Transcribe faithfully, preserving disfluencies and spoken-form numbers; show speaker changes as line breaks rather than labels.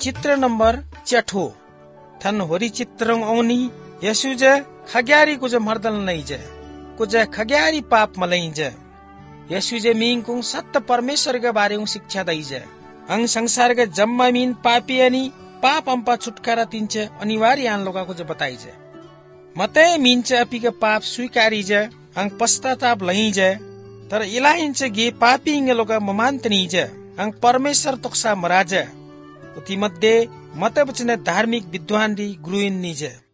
चित्र नंबर चठो थन होरी चित्रंग औनी यसु जे खग्यारी कुछ मर्दल नहीं जे कुछ खग्यारी पाप मलई जे यसु जे मीन कुंग सत्य परमेश्वर के बारे में शिक्षा दई जे अंग संसार के जम्मा मीन पापी अनि पाप अंपा छुटकारा तिंचे अनिवार्य आन लोगा कुछ बताई जे मते मीन चे अपी के पाप स्वीकारी जे अंग पश्चाताप लई जे तर इलाइन चे गे पापी इंगे लोगा ममांतनी जे अंग परमेश्वर तोक्सा मराजे उती मध्ये मते बचने धार्मिक विद्वान दी गुरुइन नीजे